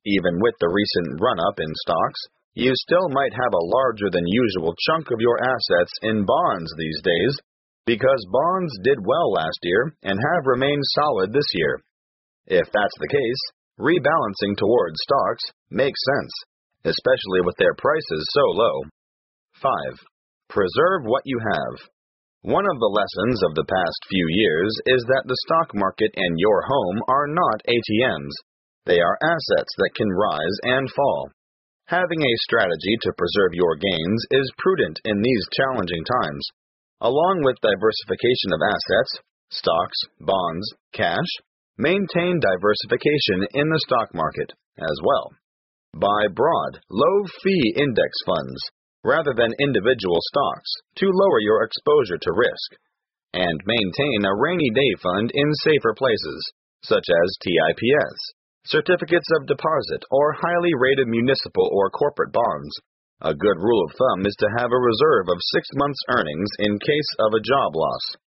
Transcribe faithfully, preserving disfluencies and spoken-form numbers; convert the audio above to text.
Even with the recent run-up in stocks, you still might have a larger than usual chunk of your assets in bonds these days, because bonds did well last year and have remained solid this year. If that's the case, rebalancing towards stocks makes sense, especially with their prices so low. five. Preserve what you have. One of the lessons of the past few years is that the stock market and your home are not A T Ms. They are assets that can rise and fall. Having a strategy to preserve your gains is prudent in these challenging times. Along with diversification of assets, stocks, bonds, cash, maintain diversification in the stock market as well. Buy broad, low-fee index funds rather than individual stocks to lower your exposure to risk, and maintain a rainy day fund in safer places, such as T I P S, certificates of deposit, or highly rated municipal or corporate bonds. A good rule of thumb is to have a reserve of six months' earnings in case of a job loss.